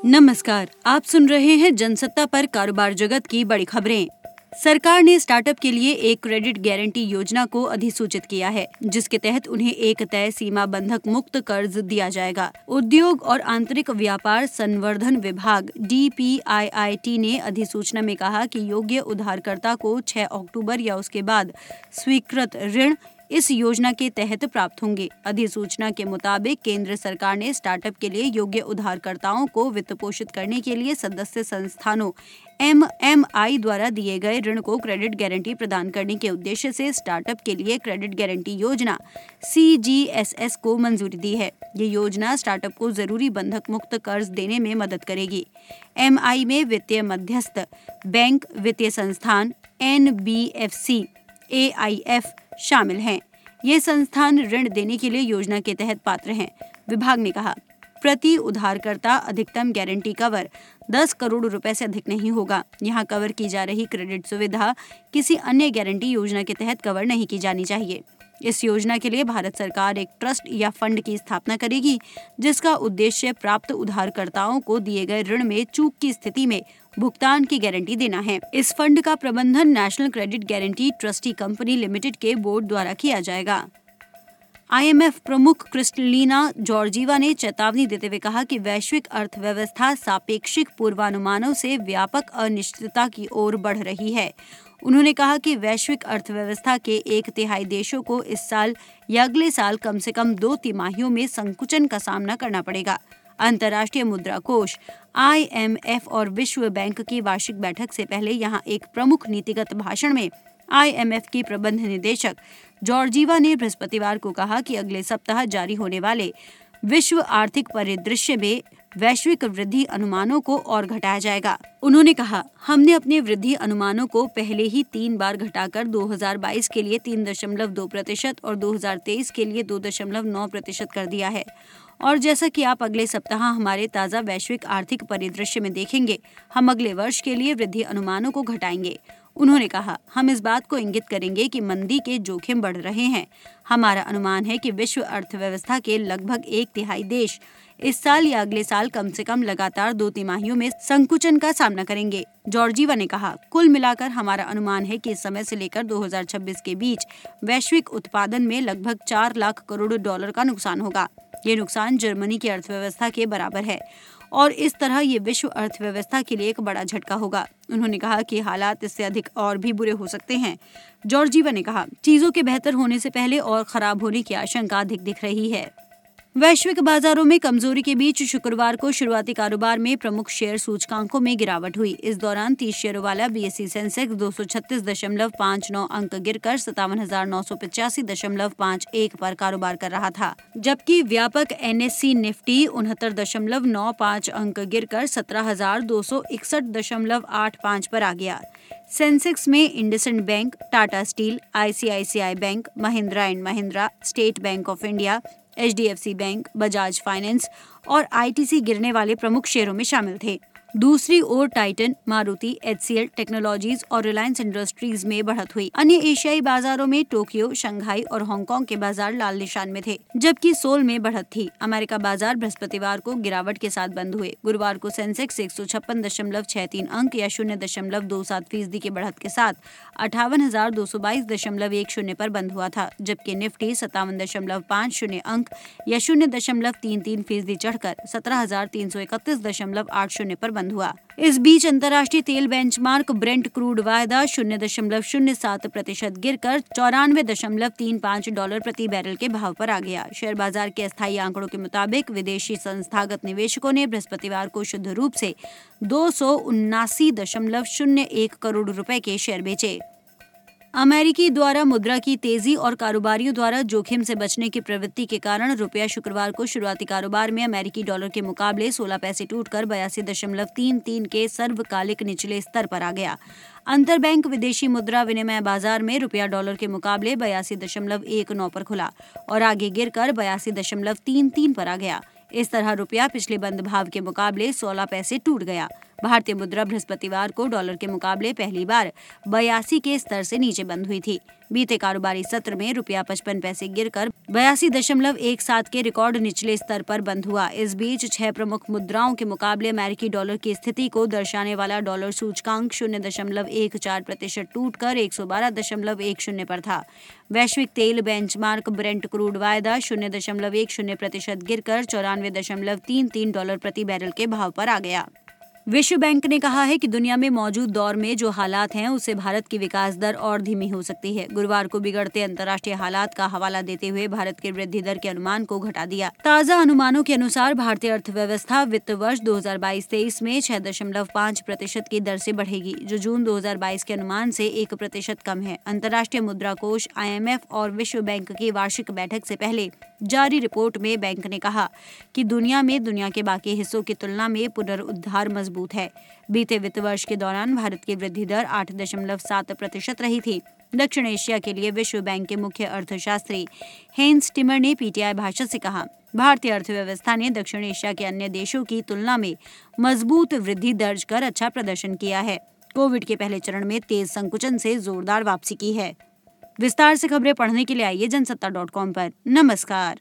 नमस्कार, आप सुन रहे हैं जनसत्ता पर कारोबार जगत की बड़ी खबरें। सरकार ने स्टार्टअप के लिए एक क्रेडिट गारंटी योजना को अधिसूचित किया है, जिसके तहत उन्हें एक तय सीमा बंधक मुक्त कर्ज दिया जाएगा। उद्योग और आंतरिक व्यापार संवर्धन विभाग DPIIT ने अधिसूचना में कहा कि योग्य उधारकर्ता को 6 अक्टूबर या उसके बाद स्वीकृत ऋण इस योजना के तहत प्राप्त होंगे। अधिसूचना के मुताबिक केंद्र सरकार ने स्टार्टअप के लिए योग्य उधारकर्ताओं को वित्त पोषित करने के लिए सदस्य संस्थानों MMI द्वारा दिए गए ऋण को क्रेडिट गारंटी प्रदान करने के उद्देश्य से स्टार्टअप के लिए क्रेडिट गारंटी योजना CGSS को मंजूरी दी है। ये योजना स्टार्टअप को जरूरी बंधक मुक्त कर्ज देने में मदद करेगी। MI में वित्तीय मध्यस्थ, बैंक, वित्तीय संस्थान, NBFC, AIF शामिल हैं। ये संस्थान ऋण देने के लिए योजना के तहत पात्र हैं। विभाग ने कहा, प्रति उधारकर्ता अधिकतम गारंटी कवर 10 करोड़ रुपए से अधिक नहीं होगा। यहाँ कवर की जा रही क्रेडिट सुविधा किसी अन्य गारंटी योजना के तहत कवर नहीं की जानी चाहिए। इस योजना के लिए भारत सरकार एक ट्रस्ट या फंड की स्थापना करेगी, जिसका उद्देश्य प्राप्त उधारकर्ताओं को दिए गए ऋण में चूक की स्थिति में भुगतान की गारंटी देना है। इस फंड का प्रबंधन national credit guarantee trustee company limited के बोर्ड द्वारा किया जाएगा। IMF प्रमुख क्रिस्टलिना जॉर्जीवा ने चेतावनी देते हुए कहा कि वैश्विक अर्थव्यवस्था सापेक्षिक पूर्वानुमानों से व्यापक अनिश्चितता की ओर बढ़ रही है। उन्होंने कहा कि वैश्विक अर्थव्यवस्था के 1/3 देशों को इस साल या अगले साल कम से कम 2 तिमाहियों में संकुचन का सामना करना पड़ेगा। अंतर्राष्ट्रीय मुद्रा कोष IMF और विश्व बैंक की वार्षिक बैठक से पहले यहाँ एक प्रमुख नीतिगत भाषण में IMF की प्रबंध निदेशक जॉर्जीवा ने बृहस्पतिवार को कहा कि अगले सप्ताह जारी होने वाले विश्व आर्थिक परिदृश्य में वैश्विक वृद्धि अनुमानों को और घटाया जाएगा। उन्होंने कहा, हमने अपने वृद्धि अनुमानों को पहले ही 3 बार घटाकर 2022 के लिए 3.2% और 2023 के लिए 2.9% कर दिया है। और जैसा कि आप अगले सप्ताह हमारे ताज़ा वैश्विक आर्थिक परिदृश्य में देखेंगे, हम अगले वर्ष के लिए वृद्धि अनुमानों को घटाएंगे। उन्होंने कहा, हम इस बात को इंगित करेंगे कि मंदी के जोखिम बढ़ रहे हैं। हमारा अनुमान है कि विश्व अर्थव्यवस्था के लगभग 1/3 देश इस साल या अगले साल कम से कम लगातार 2 तिमाहियों में संकुचन का सामना करेंगे। जॉर्जीवा ने कहा, कुल मिलाकर हमारा अनुमान है कि इस समय से लेकर 2026 के बीच वैश्विक उत्पादन में लगभग 4 लाख करोड़ डॉलर का नुकसान होगा। ये नुकसान जर्मनी की अर्थव्यवस्था के बराबर है और इस तरह ये विश्व अर्थव्यवस्था के लिए एक बड़ा झटका होगा। उन्होंने कहा कि हालात इससे अधिक और भी बुरे हो सकते हैं। जॉर्जीवा ने कहा, चीजों के बेहतर होने से पहले और खराब होने की आशंका अधिक दिख रही है। वैश्विक बाजारों में कमजोरी के बीच शुक्रवार को शुरुआती कारोबार में प्रमुख शेयर सूचकांकों में गिरावट हुई। इस दौरान 30 शेयरों वाला BSE सेंसेक्स 236.59 अंक गिरकर 57,985.51 पर कारोबार कर रहा था, जबकि व्यापक NSE निफ्टी 69.95 अंक गिरकर 17,261.85 पर आ गया। सेंसेक्स में IndusInd bank, Tata steel, ICICI bank, Mahindra and Mahindra, state bank of India, HDFC bank, Bajaj finance और ITC गिरने वाले प्रमुख शेयरों में शामिल थे। दूसरी ओर टाइटन, मारुति, HCL टेक्नोलॉजीज और रिलायंस इंडस्ट्रीज में बढ़त हुई। अन्य एशियाई बाजारों में टोक्यो, शंघाई और हांगकांग के बाजार लाल निशान में थे, जबकि सोल में बढ़त थी। अमेरिका बाजार बृहस्पतिवार को गिरावट के साथ बंद हुए। गुरुवार को सेंसेक्स 156.63 अंक या 0.27% की बढ़त के साथ 58,222.10 पर बंद हुआ था, जबकि निफ्टी 57.50 अंक या 0.33% चढ़कर 17,331.80 पर बंद हुआ। इस बीच अंतर्राष्ट्रीय तेल बेंचमार्क ब्रेंट क्रूड वायदा 0.07% गिरकर $94.35 प्रति बैरल के भाव पर आ गया। शेयर बाजार के अस्थायी आंकड़ों के मुताबिक विदेशी संस्थागत निवेशकों ने बृहस्पतिवार को शुद्ध रूप से 279.01 करोड़ रुपए के शेयर बेचे। अमेरिकी द्वारा मुद्रा की तेजी और कारोबारियों द्वारा जोखिम से बचने की प्रवृत्ति के कारण रुपया शुक्रवार को शुरुआती कारोबार में अमेरिकी डॉलर के मुकाबले 16 पैसे टूटकर 82.33 के सर्वकालिक निचले स्तर पर आ गया। अंतरबैंक विदेशी मुद्रा विनिमय बाजार में रुपया डॉलर के मुकाबले 82.19 पर खुला और आगे गिरकर 82.33 पर आ गया। इस तरह रुपया पिछले बंद भाव के मुकाबले 16 पैसे टूट गया। भारतीय मुद्रा बृहस्पतिवार को डॉलर के मुकाबले पहली बार 82 के स्तर से नीचे बंद हुई थी। बीते कारोबारी सत्र में रुपया 55 पैसे गिरकर 82.17 के रिकॉर्ड निचले स्तर पर बंद हुआ। इस बीच 6 प्रमुख मुद्राओं के मुकाबले अमेरिकी डॉलर की स्थिति को दर्शाने वाला डॉलर सूचकांक 0.14% टूटकर 112.10 पर था। वैश्विक तेल बेंचमार्क ब्रेंट क्रूड वायदा 0.10% गिरकर $94.33 प्रति बैरल के भाव पर आ गया। विश्व बैंक ने कहा है कि दुनिया में मौजूद दौर में जो हालात हैं उससे भारत की विकास दर और धीमी हो सकती है। गुरुवार को बिगड़ते अंतर्राष्ट्रीय हालात का हवाला देते हुए भारत के वृद्धि दर के अनुमान को घटा दिया। ताजा अनुमानों के अनुसार भारतीय अर्थव्यवस्था वित्त वर्ष 2022-23 में 6.5% की दर से बढ़ेगी, जो जून 2022 के अनुमान से 1% कम है। अंतर्राष्ट्रीय मुद्रा कोष IMF और विश्व बैंक की वार्षिक बैठक से पहले जारी रिपोर्ट में बैंक ने कहा कि दुनिया के बाकी हिस्सों की तुलना में पुनरुद्धार मजबूत है। बीते वित्त वर्ष के दौरान भारत की वृद्धि दर 8.7% रही थी। दक्षिण एशिया के लिए विश्व बैंक के मुख्य अर्थशास्त्री हेंस टिमर ने PTI भाषा से कहा, भारतीय अर्थव्यवस्था ने दक्षिण एशिया के अन्य देशों की तुलना में मजबूत वृद्धि दर्ज कर अच्छा प्रदर्शन किया है। कोविड के पहले चरण में तेज संकुचन से जोरदार वापसी की है। विस्तार से खबरें पढ़ने के लिए आइए जनसत्ता.com पर। नमस्कार।